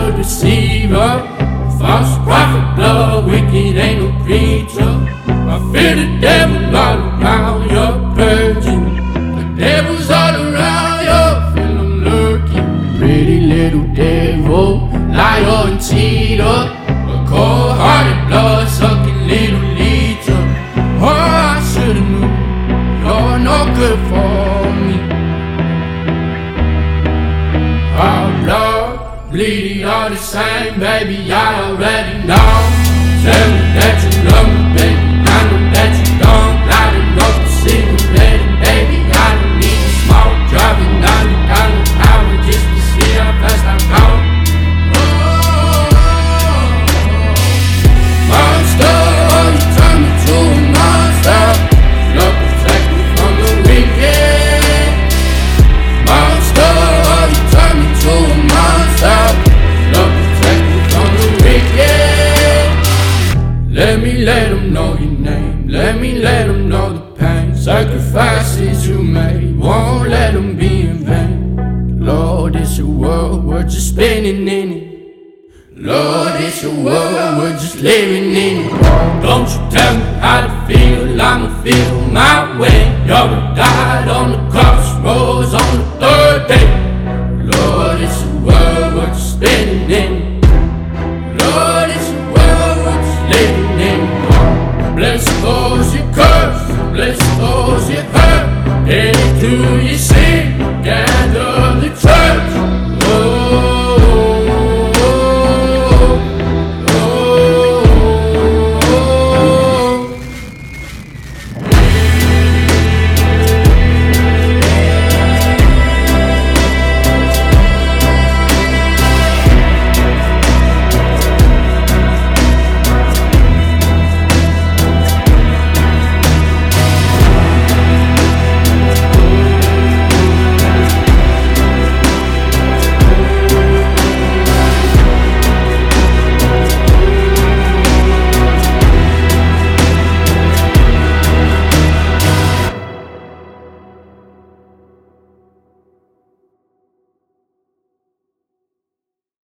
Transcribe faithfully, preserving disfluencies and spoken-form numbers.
a deceiver, false prophet, blood wicked, ain't no preacher. I fear the devil all around, you're purging. The devil's all around, you feel him lurking. Pretty little devil, liar and cheater, a cold-hearted, blood-sucking little leecher. Oh, I should've knew you're no good for me. Our blood, bleeding all the same, baby, I already know. Tell me that you love me, baby, I know that you don't. Lighting up the cigarette, and baby, I don't need to smoke. Driving down the down the highway just to see how fast I go. Monster, oh, you turn me to a monster. Love protect me from the wicked. Monster, oh, you turn me to a monster. Love protect me from the wicked. Let me let them know your name. Let me let them know the pain. Sacrifices you made, won't let them be in vain. Lord, it's your world, we're just spinning in it. Lord, it's your world, we're just living in it. Don't you tell me how to feel, I'ma feel my way. You're died on the crossroads on the third day.